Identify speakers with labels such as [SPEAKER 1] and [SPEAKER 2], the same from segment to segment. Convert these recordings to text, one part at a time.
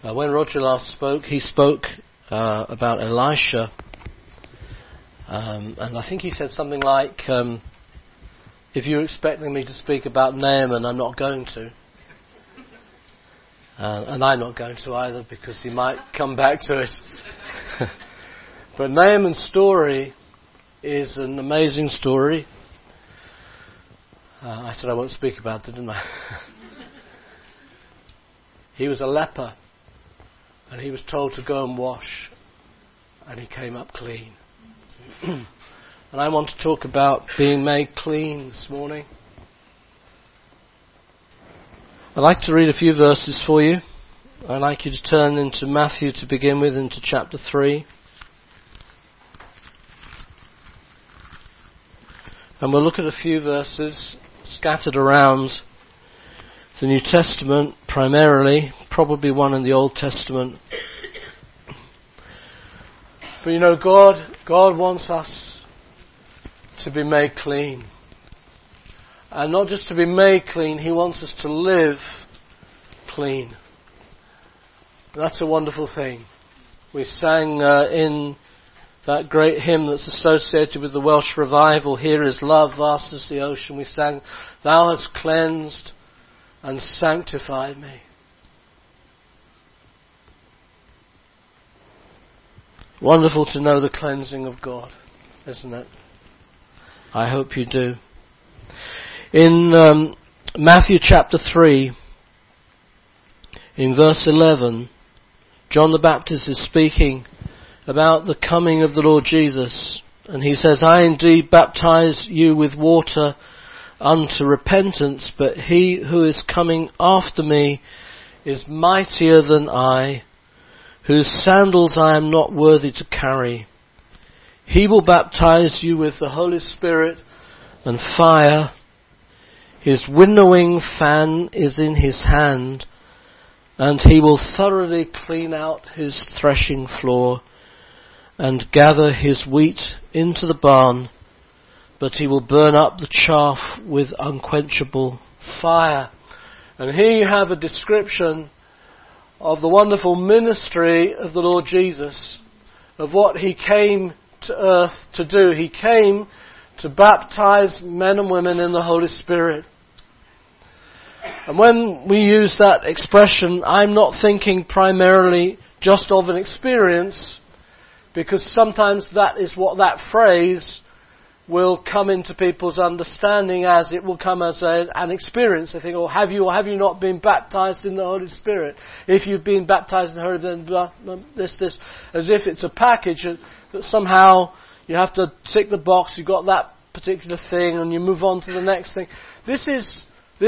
[SPEAKER 1] When Roger last spoke, he spoke about Elisha, and I think he said something like, if you're expecting me to speak about Naaman, I'm not going to. And I'm not going to either, because he might come back to it. But Naaman's story is an amazing story. I said I won't speak about it, didn't I? He was a leper, and he was told to go and wash, and he came up clean. And I want to talk about being made clean this morning. I'd like to read a few verses for you. I'd like you to turn into Matthew to begin with, into chapter 3. And we'll look at a few verses scattered around the New Testament primarily, probably one in the Old Testament. But you know, God wants us to be made clean. And not just to be made clean, He wants us to live clean. That's a wonderful thing. We sang in that great hymn that's associated with the Welsh revival, "Here is love, vast as the ocean." We sang, "Thou hast cleansed and sanctified me." Wonderful to know the cleansing of God, isn't it? I hope you do. In Matthew chapter 3, in verse 11, John the Baptist is speaking about the coming of the Lord Jesus. And he says, "I indeed baptize you with water unto repentance, but he who is coming after me is mightier than I, whose sandals I am not worthy to carry. He will baptize you with the Holy Spirit and fire. His winnowing fan is in his hand, and he will thoroughly clean out his threshing floor and gather his wheat into the barn, but he will burn up the chaff with unquenchable fire." And here you have a description of the wonderful ministry of the Lord Jesus, of what He came to earth to do. He came to baptize men and women in the Holy Spirit. And when we use that expression, I'm not thinking primarily just of an experience, because sometimes that is what that phrase will come into people's understanding as. It will come as an experience. They think, "Oh, have you or have you not been baptized in the Holy Spirit? If you've been baptized in the Holy Spirit, then this," as if it's a package that somehow you have to tick the box. You've got that particular thing, and you move on to the next thing. This is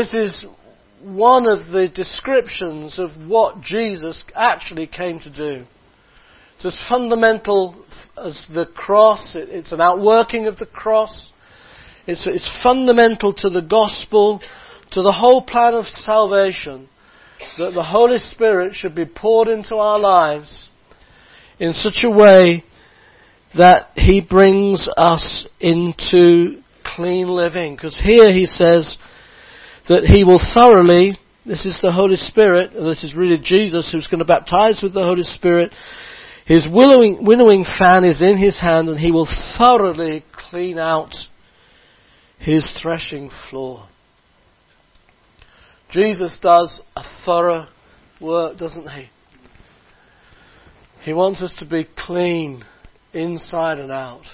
[SPEAKER 1] one of the descriptions of what Jesus actually came to do. It's as fundamental as the cross. It's an outworking of the cross. It's fundamental to the gospel, to the whole plan of salvation, that the Holy Spirit should be poured into our lives in such a way that He brings us into clean living. Because here He says that He will thoroughly, this is the Holy Spirit, and this is really Jesus who's going to baptize with the Holy Spirit. His winnowing fan is in His hand, and He will thoroughly clean out His threshing floor. Jesus does a thorough work, doesn't He? He wants us to be clean inside and out.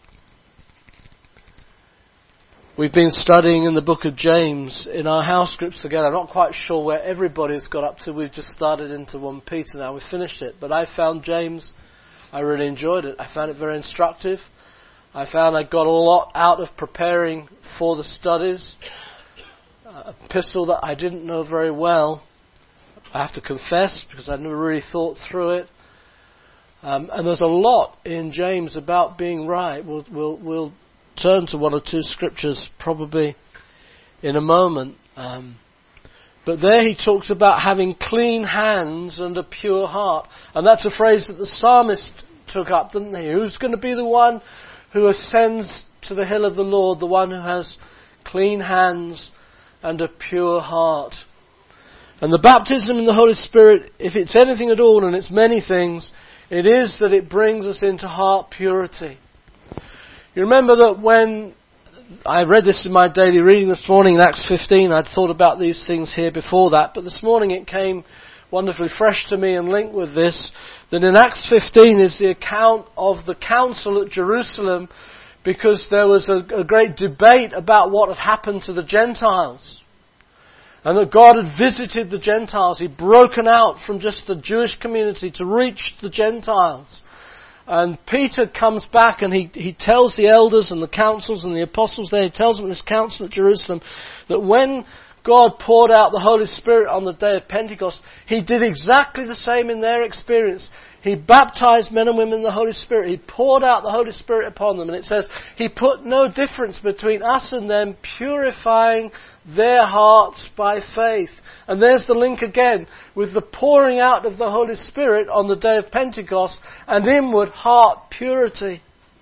[SPEAKER 1] We've been studying in the book of James in our house groups together. I'm not quite sure where everybody's got up to. We've just started into 1 Peter now. We've finished it. But I found James, I really enjoyed it. I found it very instructive. I found I got a lot out of preparing for the studies. An epistle that I didn't know very well, I have to confess, because I never really thought through it. And there's a lot in James about being right. We'll turn to 1 or 2 scriptures probably in a moment. But there he talks about having clean hands and a pure heart. And that's a phrase that the psalmist took up, didn't he? Who's going to be the one who ascends to the hill of the Lord? The one who has clean hands and a pure heart. And the baptism in the Holy Spirit, if it's anything at all, and it's many things, it is that it brings us into heart purity. You remember that when I read this in my daily reading this morning in Acts 15, I'd thought about these things here before that, but this morning it came wonderfully fresh to me and linked with this, that in Acts 15 is the account of the council at Jerusalem, because there was a great debate about what had happened to the Gentiles. And that God had visited the Gentiles. He'd broken out from just the Jewish community to reach the Gentiles. And Peter comes back and he tells the elders and the councils and the apostles there, he tells them in this council at Jerusalem, that when God poured out the Holy Spirit on the day of Pentecost, He did exactly the same in their experience. He baptized men and women in the Holy Spirit. He poured out the Holy Spirit upon them. And it says, He put no difference between us and them, purifying their hearts by faith. And there's the link again with the pouring out of the Holy Spirit on the day of Pentecost and inward heart purity.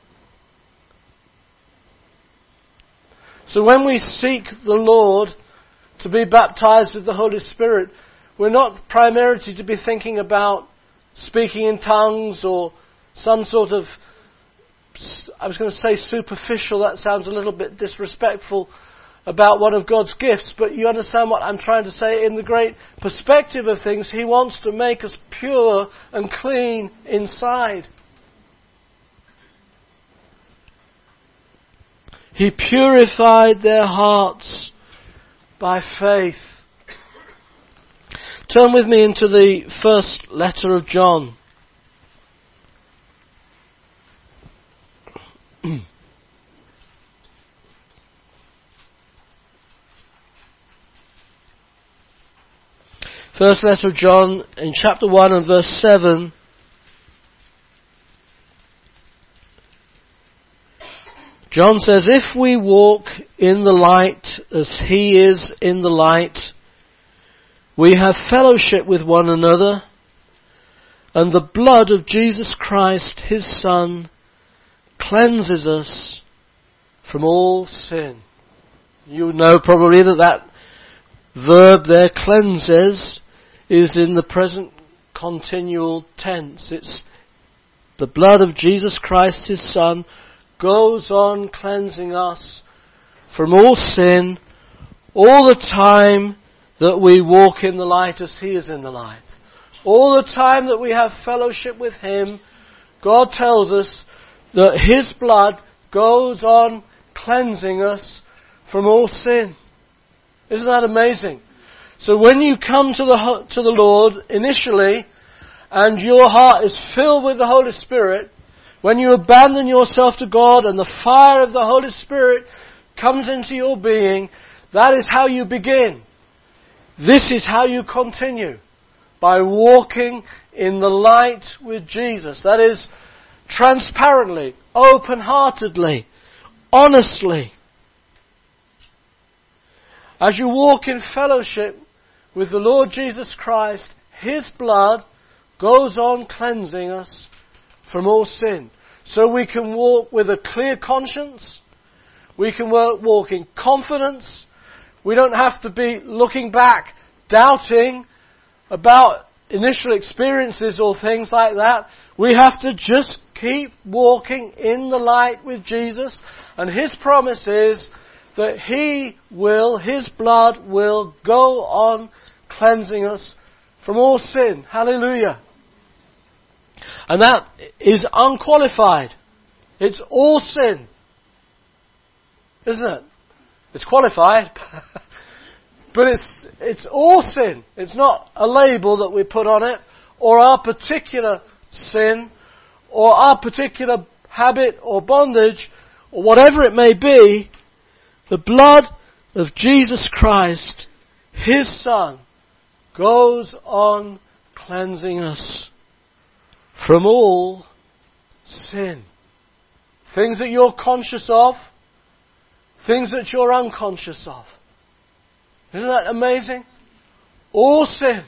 [SPEAKER 1] So when we seek the Lord to be baptized with the Holy Spirit, we're not primarily to be thinking about speaking in tongues or some sort of, I was going to say superficial, that sounds a little bit disrespectful, about one of God's gifts, but you understand what I'm trying to say. In the great perspective of things, He wants to make us pure and clean inside. He purified their hearts by faith. Turn with me into the first letter of John. First letter of John, in chapter 1 and verse 7. John says, "If we walk in the light as He is in the light, we have fellowship with one another, and the blood of Jesus Christ, His Son, cleanses us from all sin." You know probably that verb there, cleanses, is in the present continual tense. It's the blood of Jesus Christ, His Son, goes on cleansing us from all sin all the time that we walk in the light as He is in the light. All the time that we have fellowship with Him, God tells us that His blood goes on cleansing us from all sin. Isn't that amazing? So when you come to the Lord initially, and your heart is filled with the Holy Spirit, when you abandon yourself to God and the fire of the Holy Spirit comes into your being, that is how you begin. This is how you continue. By walking in the light with Jesus. That is, transparently, open-heartedly, honestly. As you walk in fellowship with the Lord Jesus Christ, His blood goes on cleansing us from all sin. So we can walk with a clear conscience. We can walk in confidence. We don't have to be looking back, doubting about initial experiences or things like that. We have to just keep walking in the light with Jesus. And His promise is that His blood will go on cleansing us from all sin. Hallelujah. And that is unqualified. It's all sin. Isn't it? It's qualified. But it's all sin. It's not a label that we put on it, or our particular sin, or our particular habit or bondage, or whatever it may be. The blood of Jesus Christ, His Son, goes on cleansing us from all sin. Things that you're conscious of, things that you're unconscious of. Isn't that amazing? All sin.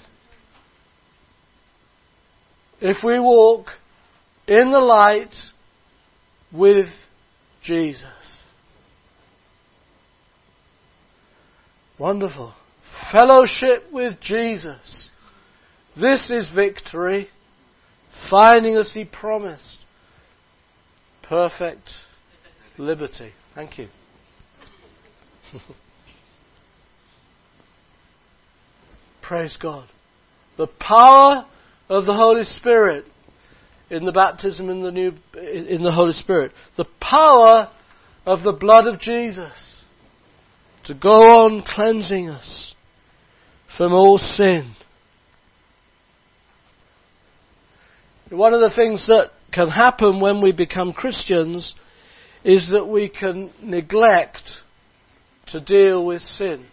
[SPEAKER 1] If we walk in the light with Jesus. Wonderful. Fellowship with Jesus. This is victory. Finding, as He promised, perfect liberty. Thank you. Praise God. The power of the Holy Spirit in the baptism in the Holy Spirit. The power of the blood of Jesus to go on cleansing us from all sin. One of the things that can happen when we become Christians is that we can neglect to deal with sin.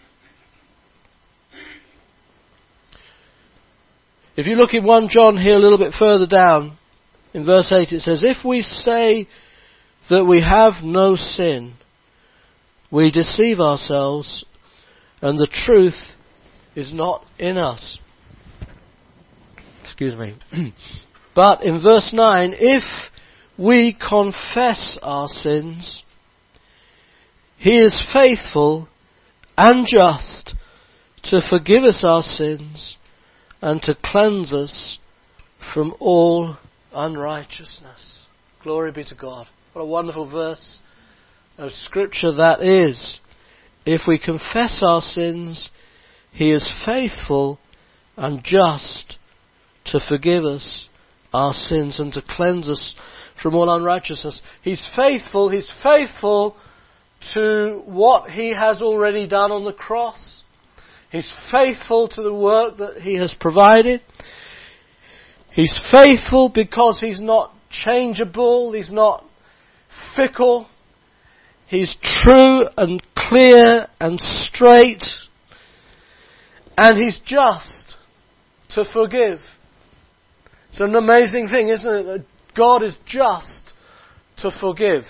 [SPEAKER 1] If you look in 1 John here a little bit further down, in verse 8 it says, if we say that we have no sin, we deceive ourselves, and the truth is not in us. Excuse me. But in verse 9, if we confess our sins, He is faithful and just to forgive us our sins and to cleanse us from all unrighteousness. Glory be to God. What a wonderful verse of Scripture that is. If we confess our sins, He is faithful and just to forgive us our sins and to cleanse us from all unrighteousness. He's faithful to what He has already done on the cross. He's faithful to the work that He has provided. He's faithful because He's not changeable, He's not fickle. He's true and clear and straight. And He's just to forgive. It's an amazing thing, isn't it, that God is just to forgive.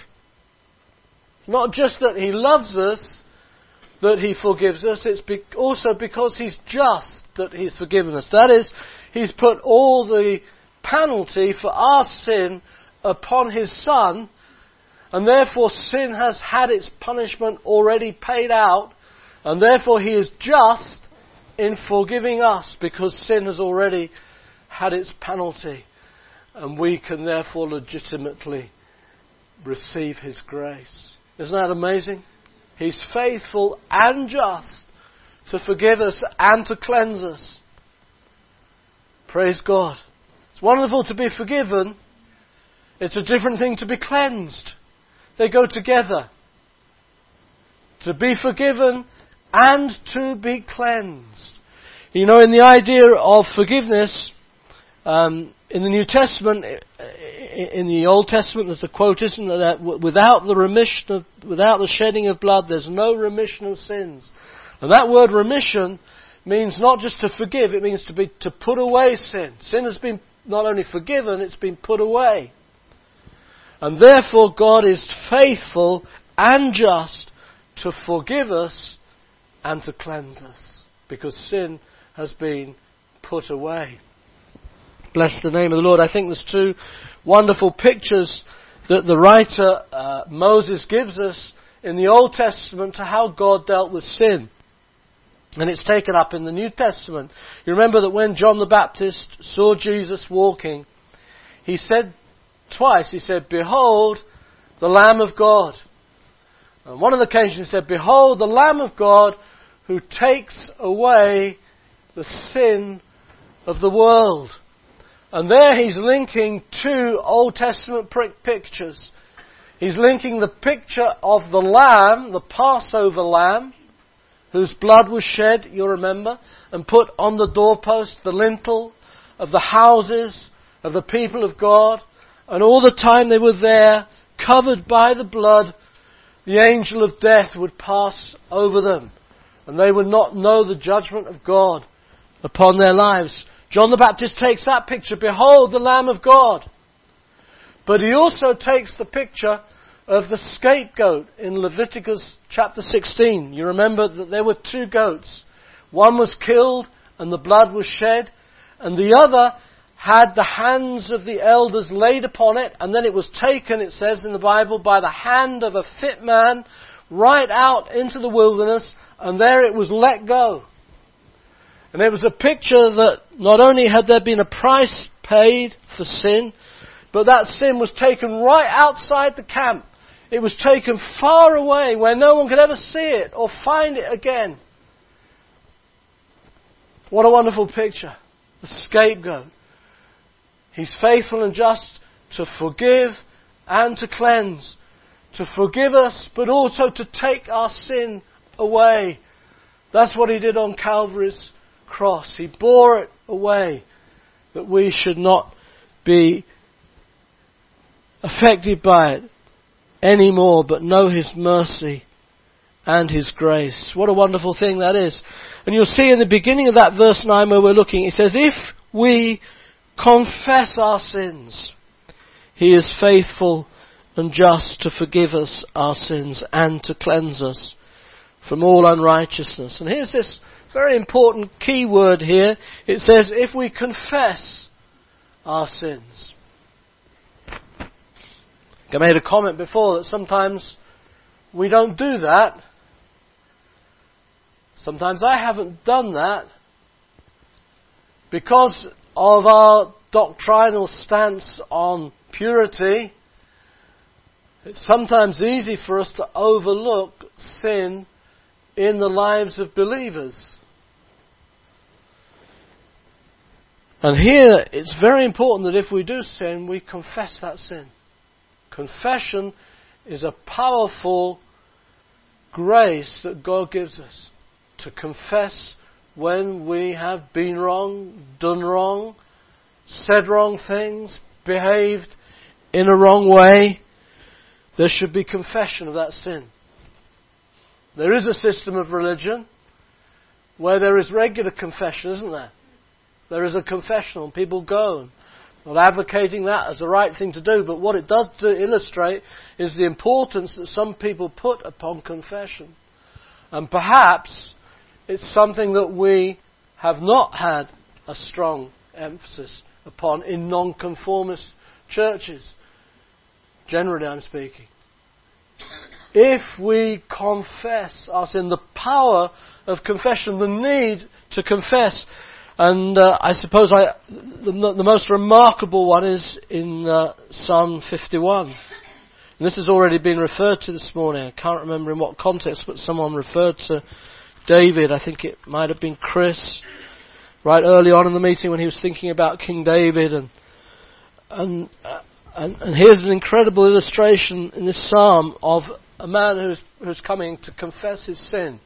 [SPEAKER 1] Not just that He loves us, that He forgives us, it's also because He's just that He's forgiven us. That is, He's put all the penalty for our sin upon His Son, and therefore sin has had its punishment already paid out, and therefore He is just in forgiving us because sin has already had its penalty, and we can therefore legitimately receive His grace. Isn't that amazing? He's faithful and just to forgive us and to cleanse us. Praise God. It's wonderful to be forgiven. It's a different thing to be cleansed. They go together. To be forgiven and to be cleansed. You know, in the idea of forgiveness, in the New Testament, in the Old Testament, there's a quote, isn't there, that without the shedding of blood, there's no remission of sins. And that word remission means not just to forgive, it means to put away sin. Sin has been not only forgiven, it's been put away. And therefore God is faithful and just to forgive us and to cleanse us, because sin has been put away. Bless the name of the Lord. I think there's two wonderful pictures that the writer Moses gives us in the Old Testament to how God dealt with sin. And it's taken up in the New Testament. You remember that when John the Baptist saw Jesus walking, he said twice, he said, "Behold, the Lamb of God." On one of the occasions he said, "Behold, the Lamb of God who takes away the sin of the world." And there he's linking two Old Testament pictures. He's linking the picture of the Lamb, the Passover Lamb, whose blood was shed, you remember, and put on the doorpost, the lintel of the houses of the people of God. And all the time they were there, covered by the blood, the angel of death would pass over them, and they would not know the judgment of God upon their lives. John the Baptist takes that picture, "Behold the Lamb of God." But he also takes the picture of the scapegoat in Leviticus chapter 16. You remember that there were two goats. One was killed and the blood was shed, and the other had the hands of the elders laid upon it, and then it was taken, it says in the Bible, by the hand of a fit man right out into the wilderness, and there it was let go. And it was a picture that not only had there been a price paid for sin, but that sin was taken right outside the camp. It was taken far away where no one could ever see it or find it again. What a wonderful picture. The scapegoat. He's faithful and just to forgive and to cleanse. To forgive us, but also to take our sin away. That's what He did on Calvary's cross. He bore it away, that we should not be affected by it anymore, but know His mercy and His grace. What a wonderful thing that is. And you'll see in the beginning of that verse 9 where we're looking, it says, if we confess our sins, He is faithful and just to forgive us our sins and to cleanse us from all unrighteousness. And here's this very important key word here. It says, if we confess our sins. I made a comment before that sometimes we don't do that. Sometimes I haven't done that because of our doctrinal stance on purity. It's sometimes easy for us to overlook sin in the lives of believers. And here it's very important that if we do sin, we confess that sin. Confession is a powerful grace that God gives us to confess when we have been wrong, done wrong, said wrong things, behaved in a wrong way. There should be confession of that sin. There is a system of religion where there is regular confession, isn't there? There is a confessional and people go. Not advocating that as the right thing to do, but what it does illustrate is the importance that some people put upon confession. And perhaps it's something that we have not had a strong emphasis upon in non-conformist churches. Generally, I'm speaking. If we confess our sin, the power of confession, the need to confess. And I suppose the most remarkable one is in Psalm 51. And this has already been referred to this morning. I can't remember in what context, but someone referred to David. I think it might have been Chris, right early on in the meeting when he was thinking about King David. And here's an incredible illustration in this psalm of a man who's coming to confess his sin.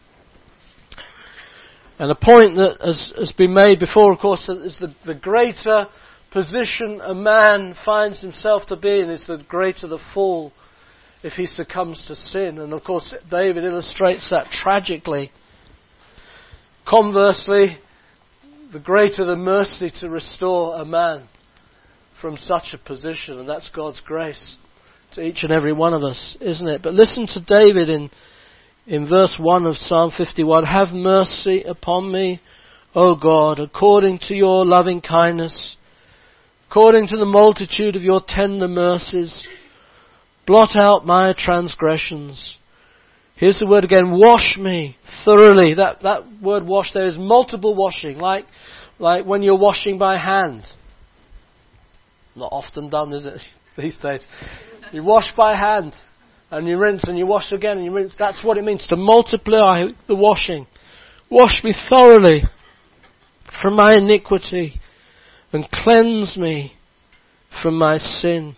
[SPEAKER 1] And a point that has been made before, of course, is the greater position a man finds himself to be in is the greater the fall if he succumbs to sin. And of course, David illustrates that tragically. Conversely, the greater the mercy to restore a man from such a position. And that's God's grace to each and every one of us, isn't it? But listen to David in verse 1 of Psalm 51, have mercy upon me, O God, according to your loving kindness, according to the multitude of your tender mercies, blot out my transgressions. Here's the word again, wash me thoroughly. That word wash there is multiple washing, like when you're washing by hand. Not often done, is it, these days? You wash by hand. And you rinse and you wash again and you rinse. That's what it means to multiply the washing. Wash me thoroughly from my iniquity and cleanse me from my sin.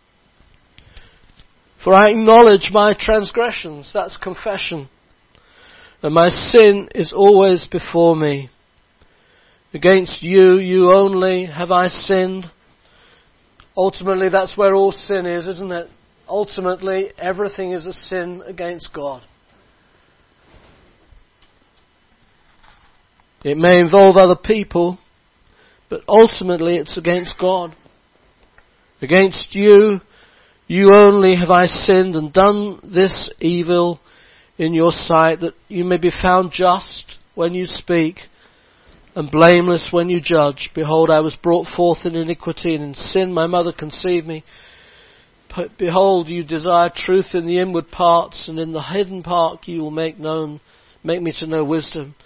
[SPEAKER 1] For I acknowledge my transgressions. That's confession. And my sin is always before me. Against you only have I sinned. Ultimately, that's where all sin is, isn't it? Ultimately, everything is a sin against God. It may involve other people, but ultimately it's against God. Against you only have I sinned and done this evil in your sight, that you may be found just when you speak and blameless when you judge. Behold, I was brought forth in iniquity, and in sin my mother conceived me. Behold, you desire truth in the inward parts, and in the hidden part you will make me to know wisdom.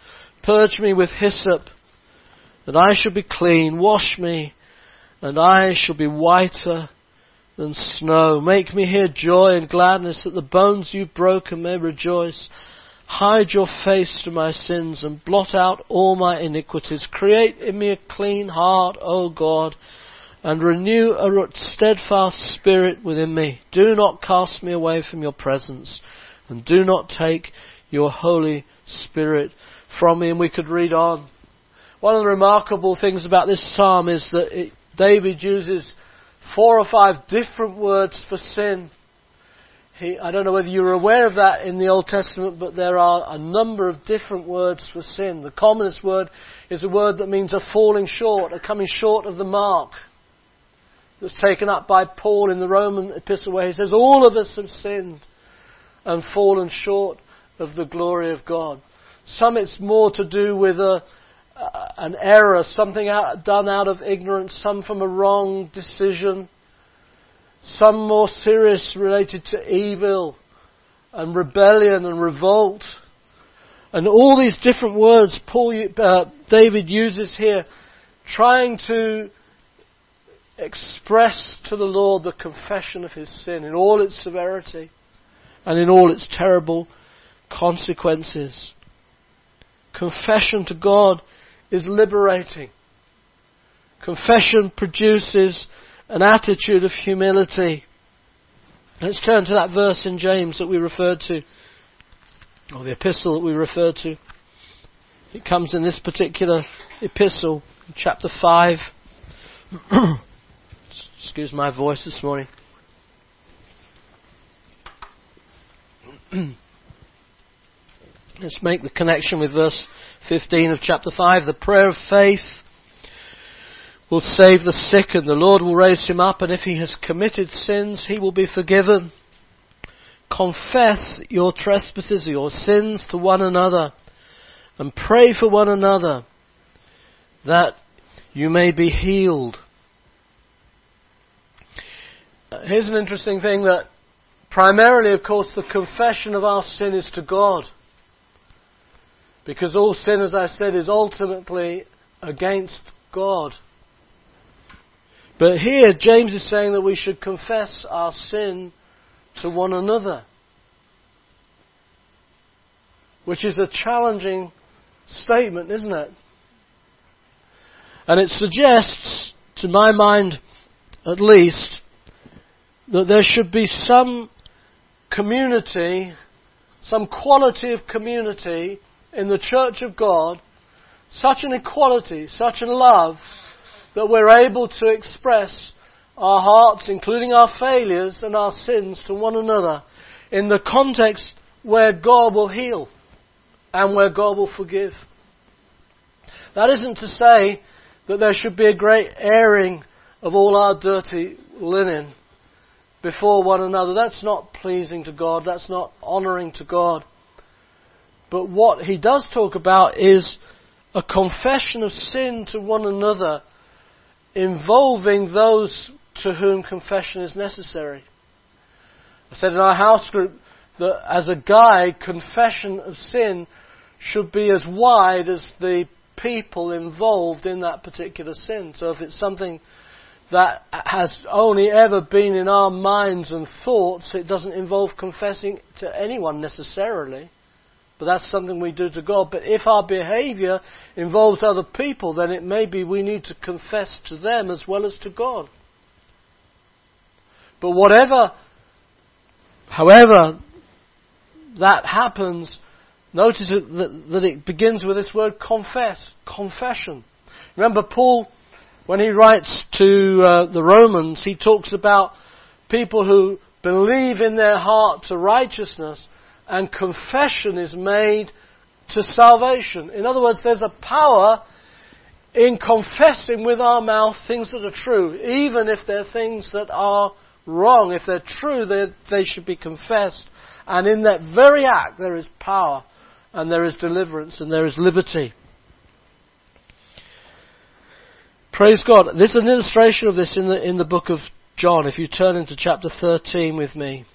[SPEAKER 1] Purge me with hyssop, and I shall be clean. Wash me, and I shall be whiter than snow. Make me hear joy and gladness, that the bones you've broken may rejoice. Hide your face to my sins, and blot out all my iniquities. Create in me a clean heart, O God, and renew a steadfast spirit within me. Do not cast me away from your presence, and do not take your Holy Spirit from me. And we could read on. One of the remarkable things about this psalm is that David uses 4 or 5 different words for sin. I don't know whether you're aware of that in the Old Testament, but there are a number of different words for sin. The commonest word is a word that means a falling short, a coming short of the mark. That's taken up by Paul in the Roman epistle, where he says, all of us have sinned and fallen short of the glory of God. Some it's more to do with an error, something done out of ignorance, some from a wrong decision, some more serious related to evil and rebellion and revolt. And all these different words David uses here, trying to express to the Lord the confession of his sin in all its severity and in all its terrible consequences. Confession to God is liberating. Confession produces an attitude of humility. Let's turn to that verse in James that we referred to, or the epistle that we referred to. It comes in this particular epistle, chapter 5. Excuse my voice this morning. Let's make the connection with verse 15 of chapter 5. The prayer of faith will save the sick, and the Lord will raise him up, and if he has committed sins, he will be forgiven. Confess your trespasses or your sins to one another, and pray for one another, that you may be healed. Here's an interesting thing, that primarily, of course, the confession of our sin is to God. Because all sin, as I said, is ultimately against God. But here, James is saying that we should confess our sin to one another, which is a challenging statement, isn't it? And it suggests, to my mind at least, that there should be some community, some quality of community in the church of God, such an equality, such a love, that we're able to express our hearts, including our failures and our sins, to one another in the context where God will heal and where God will forgive. That isn't to say that there should be a great airing of all our dirty linen before one another. That's not pleasing to God. That's not honouring to God. But what he does talk about is a confession of sin to one another, involving those to whom confession is necessary. I said in our house group that as a guide, confession of sin should be as wide as the people involved in that particular sin. So if it's something that has only ever been in our minds and thoughts, it doesn't involve confessing to anyone necessarily. But that's something we do to God. But if our behaviour involves other people, then it may be we need to confess to them as well as to God. But however that happens, notice that it begins with this word confess, confession. Remember Paul, when he writes to the Romans, he talks about people who believe in their heart to righteousness, and confession is made to salvation. In other words, there's a power in confessing with our mouth things that are true, even if they're things that are wrong. If they're true, they should be confessed. And in that very act, there is power, and there is deliverance, and there is liberty. Praise God. There's an illustration of this in the book of John. If you turn into chapter 13 with me.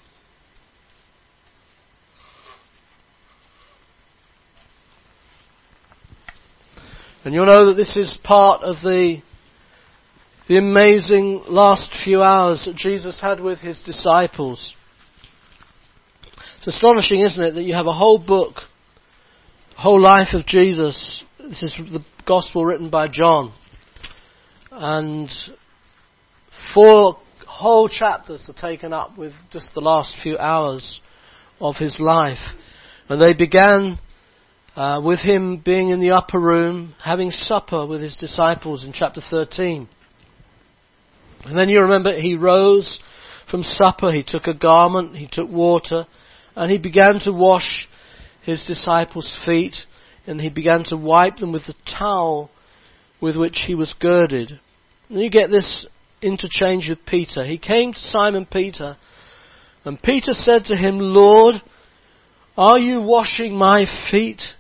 [SPEAKER 1] And you'll know that this is part of the amazing last few hours that Jesus had with his disciples. It's astonishing, isn't it, that you have a whole book, whole life of Jesus. This is the gospel written by John. And 4 whole chapters are taken up with just the last few hours of his life. And they began with him being in the upper room, having supper with his disciples in chapter 13. And then you remember he rose from supper, he took a garment, he took water, and he began to wash his disciples' feet, and he began to wipe them with the towel with which he was girded. And you get this interchange with Peter. He came to Simon Peter, and Peter said to him, "Lord, are you washing my feet?"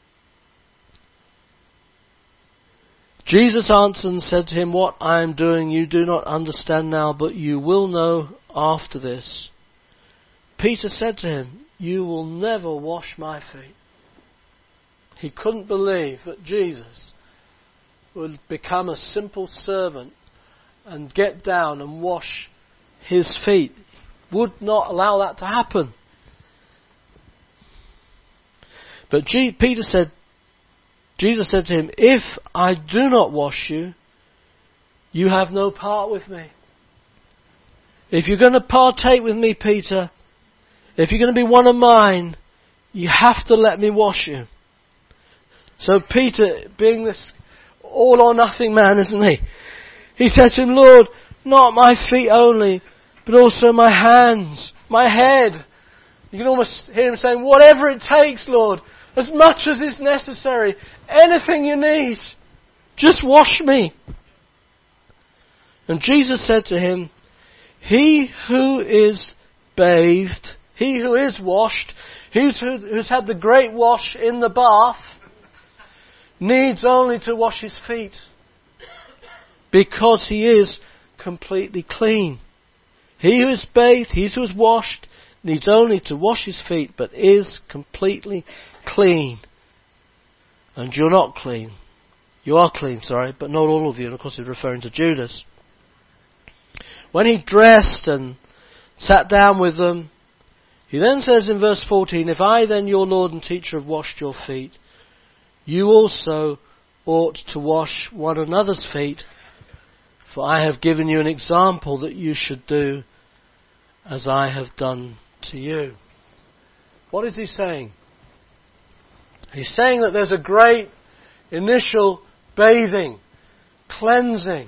[SPEAKER 1] Jesus answered and said to him, "What I am doing you do not understand now, but you will know after this." Peter said to him, "You will never wash my feet." He couldn't believe that Jesus would become a simple servant and get down and wash his feet. Would not allow that to happen. But Jesus said to him, "If I do not wash you, you have no part with me." If you're going to partake with me, Peter, if you're going to be one of mine, you have to let me wash you. So Peter, being this all or nothing man, isn't he? He said to him, "Lord, not my feet only, but also my hands, my head." You can almost hear him saying, "Whatever it takes, Lord, as much as is necessary, anything you need, just wash me." And Jesus said to him, "He who is bathed, he who is washed, who's had the great wash in the bath, needs only to wash his feet, because he is completely clean. He who is bathed, he who is washed, needs only to wash his feet, but is completely clean. And you're not clean. You are clean, but not all of you." And of course he's referring to Judas. When he dressed and sat down with them, he then says in verse 14, "If I then, your Lord and teacher, have washed your feet, you also ought to wash one another's feet. For I have given you an example that you should do as I have done to you." What is he saying? He's saying that there's a great initial bathing, cleansing.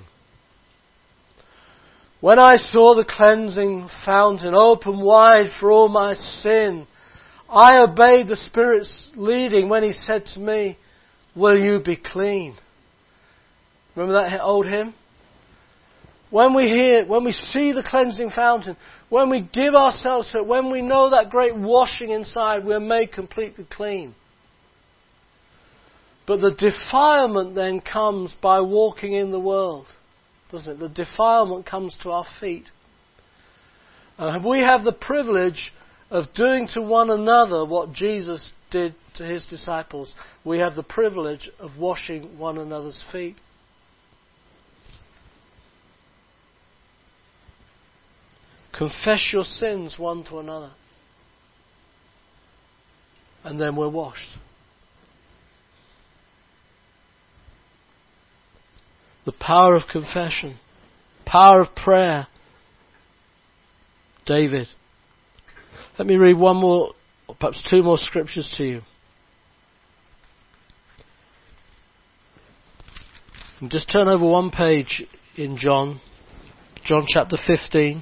[SPEAKER 1] When I saw the cleansing fountain open wide for all my sin, I obeyed the Spirit's leading when He said to me, "Will you be clean?" Remember that old hymn? When we see the cleansing fountain, when we give ourselves to it, when we know that great washing inside, we're made completely clean. But the defilement then comes by walking in the world, doesn't it? The defilement comes to our feet. And we have the privilege of doing to one another what Jesus did to His disciples. We have the privilege of washing one another's feet. Confess your sins one to another. And then we're washed. The power of confession. Power of prayer. David. Let me read one more, or perhaps two more scriptures to you. And just turn over one page in John. John chapter 15.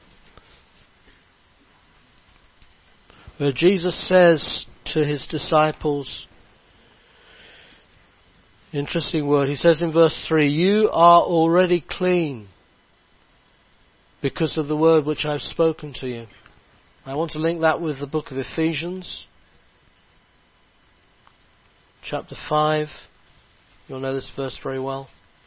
[SPEAKER 1] Where Jesus says to His disciples, interesting word, He says in verse 3, "You are already clean because of the word which I have spoken to you." I want to link that with the book of Ephesians, chapter 5. You'll know this verse very well.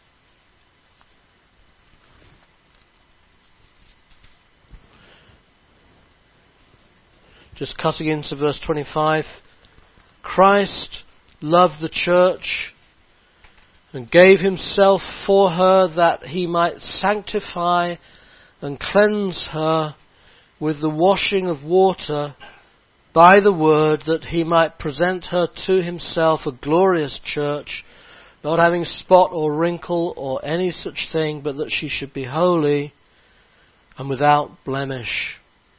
[SPEAKER 1] Just cutting into verse 25. Christ loved the church and gave himself for her that he might sanctify and cleanse her with the washing of water by the word, that he might present her to himself a glorious church, not having spot or wrinkle or any such thing, but that she should be holy and without blemish.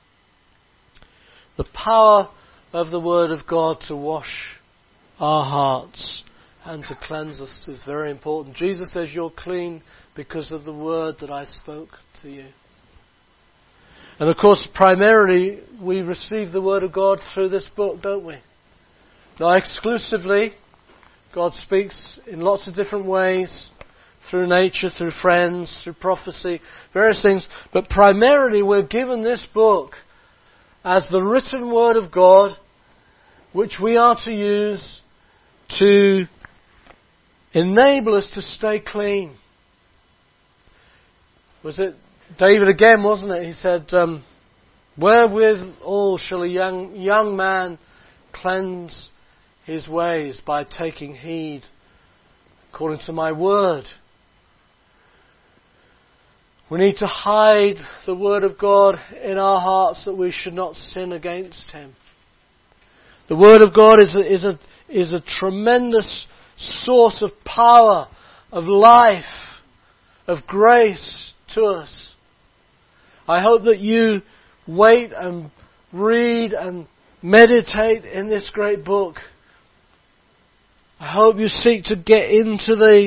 [SPEAKER 1] The power of the Word of God to wash our hearts and to cleanse us is very important. Jesus says, you're clean because of the Word that I spoke to you. And of course, primarily, we receive the Word of God through this book, don't we? Not exclusively. God speaks in lots of different ways, through nature, through friends, through prophecy, various things. But primarily, we're given this book as the written Word of God, which we are to use to enable us to stay clean. Was it David again, wasn't it? He said, wherewith all shall a young man cleanse his ways? By taking heed according to my word. We need to hide the word of God in our hearts that we should not sin against him. The word of God is a tremendous source of power, of life, of grace to us. I hope that you wait and read and meditate in this great book. I hope you seek to get into the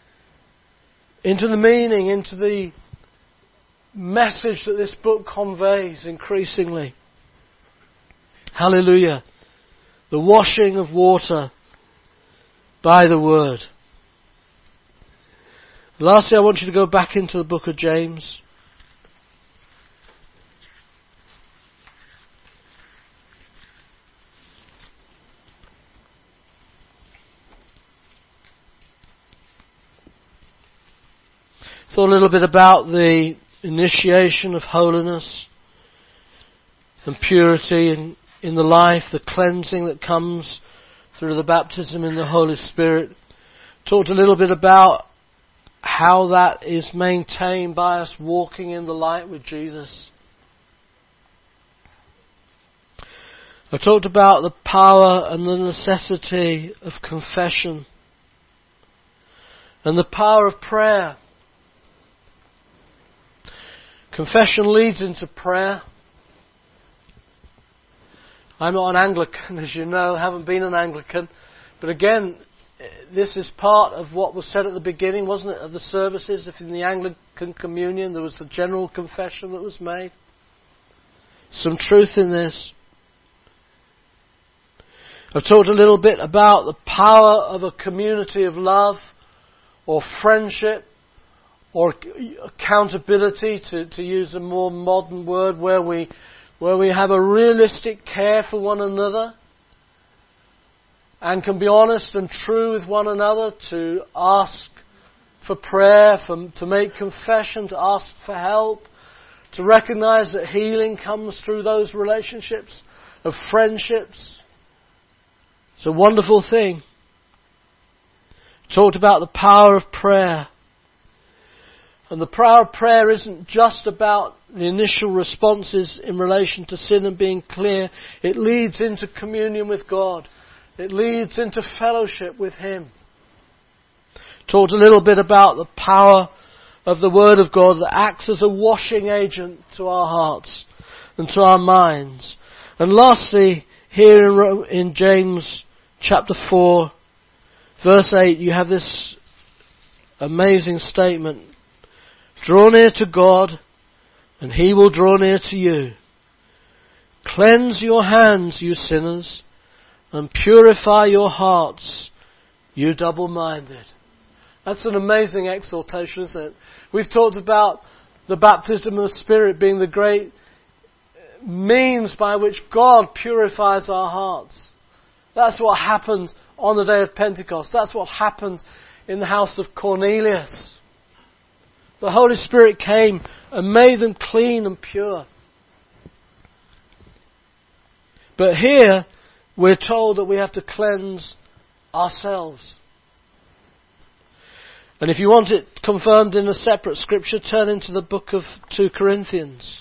[SPEAKER 1] meaning, into the message that this book conveys increasingly. Hallelujah. The washing of water by the word. Lastly, I want you to go back into the book of James. Thought a little bit about the initiation of holiness and purity in the life, the cleansing that comes through the baptism in the Holy Spirit. Talked a little bit about how that is maintained by us walking in the light with Jesus. I talked about the power and the necessity of confession and the power of prayer. Confession leads into prayer. I'm not an Anglican, as you know, haven't been an Anglican. But again, this is part of what was said at the beginning, wasn't it, of the services. If in the Anglican communion there was the general confession that was made. Some truth in this. I've talked a little bit about the power of a community of love or friendship or accountability, to use a more modern word, where we have a realistic care for one another and can be honest and true with one another, to ask for prayer, to make confession, to ask for help, to recognize that healing comes through those relationships of friendships. It's a wonderful thing. Talked about the power of prayer. And the power of prayer isn't just about the initial responses in relation to sin and being clear. It leads into communion with God. It leads into fellowship with Him. Talked a little bit about the power of the Word of God that acts as a washing agent to our hearts and to our minds. And lastly, here in James chapter 4, verse 8, you have this amazing statement. Draw near to God, and He will draw near to you. Cleanse your hands, you sinners, and purify your hearts, you double-minded. That's an amazing exhortation, isn't it? We've talked about the baptism of the Spirit being the great means by which God purifies our hearts. That's what happened on the day of Pentecost. That's what happened in the house of Cornelius. The Holy Spirit came and made them clean and pure. But here, we're told that we have to cleanse ourselves. And if you want it confirmed in a separate scripture, turn into the book of 2 Corinthians.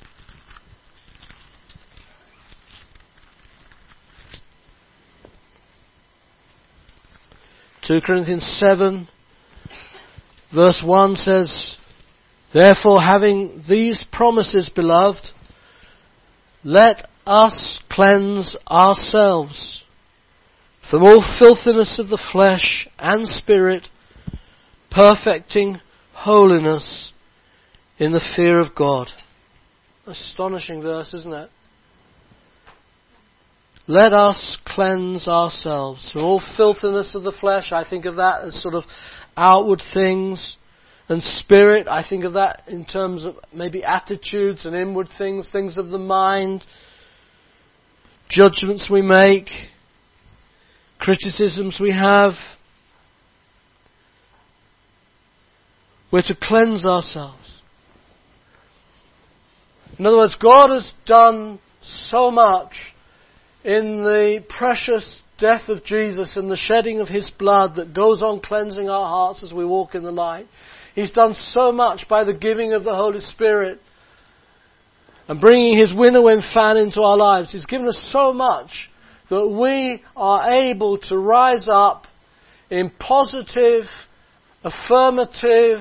[SPEAKER 1] 2 Corinthians 7, verse 1 says, "Therefore, having these promises, beloved, let us cleanse ourselves from all filthiness of the flesh and spirit, perfecting holiness in the fear of God." Astonishing verse, isn't it? Let us cleanse ourselves from all filthiness of the flesh. I think of that as sort of outward things. And spirit, I think of that in terms of maybe attitudes and inward things, things of the mind, judgments we make, criticisms we have. We're to cleanse ourselves. In other words, God has done so much in the precious death of Jesus and the shedding of His blood that goes on cleansing our hearts as we walk in the light. He's done so much by the giving of the Holy Spirit and bringing His winnowing fan into our lives. He's given us so much that we are able to rise up in positive, affirmative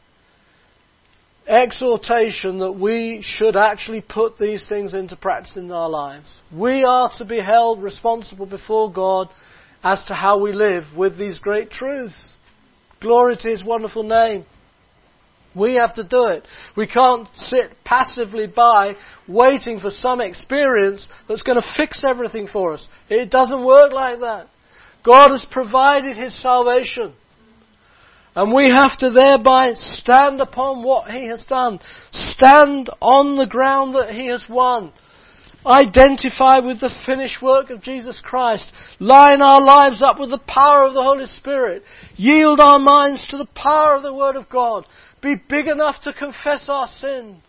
[SPEAKER 1] exhortation that we should actually put these things into practice in our lives. We are to be held responsible before God as to how we live with these great truths. Glory to His wonderful name. We have to do it. We can't sit passively by waiting for some experience that's going to fix everything for us. It doesn't work like that. God has provided His salvation. And we have to thereby stand upon what He has done. Stand on the ground that He has won. Identify with the finished work of Jesus Christ. Line our lives up with the power of the Holy Spirit. Yield our minds to the power of the Word of God. Be big enough to confess our sins.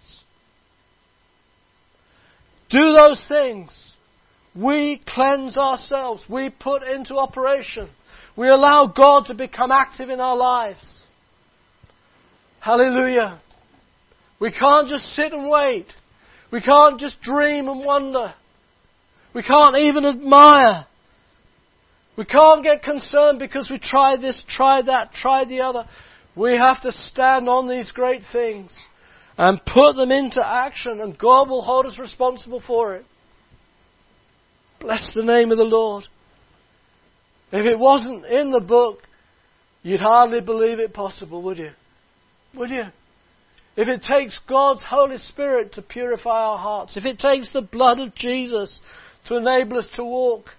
[SPEAKER 1] Do those things. We cleanse ourselves. We put into operation. We allow God to become active in our lives. Hallelujah. We can't just sit and wait. We can't just dream and wonder. We can't even admire. We can't get concerned because we tried this, tried that, tried the other. We have to stand on these great things and put them into action, and God will hold us responsible for it. Bless the name of the Lord. If it wasn't in the book, you'd hardly believe it possible, would you? Would you? If it takes God's Holy Spirit to purify our hearts, if it takes the blood of Jesus to enable us to walk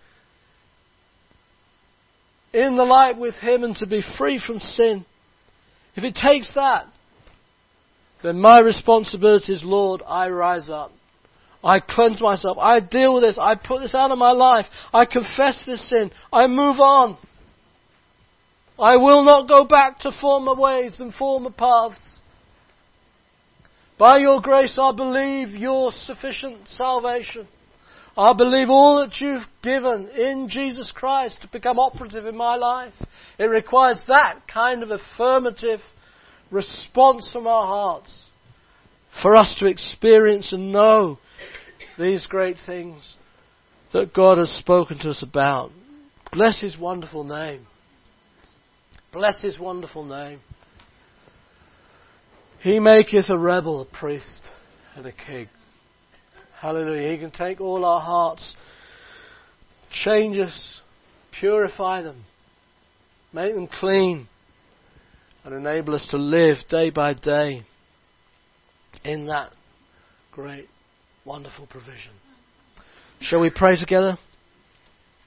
[SPEAKER 1] in the light with Him and to be free from sin, if it takes that, then my responsibility is, Lord, I rise up. I cleanse myself. I deal with this. I put this out of my life. I confess this sin. I move on. I will not go back to former ways and former paths. By your grace, I believe your sufficient salvation. I believe all that you've given in Jesus Christ to become operative in my life. It requires that kind of affirmative response from our hearts for us to experience and know these great things that God has spoken to us about. Bless His wonderful name. Bless His wonderful name. He maketh a rebel a priest and a king. Hallelujah. He can take all our hearts, change us, purify them, make them clean, and enable us to live day by day in that great, wonderful provision. Shall we pray together?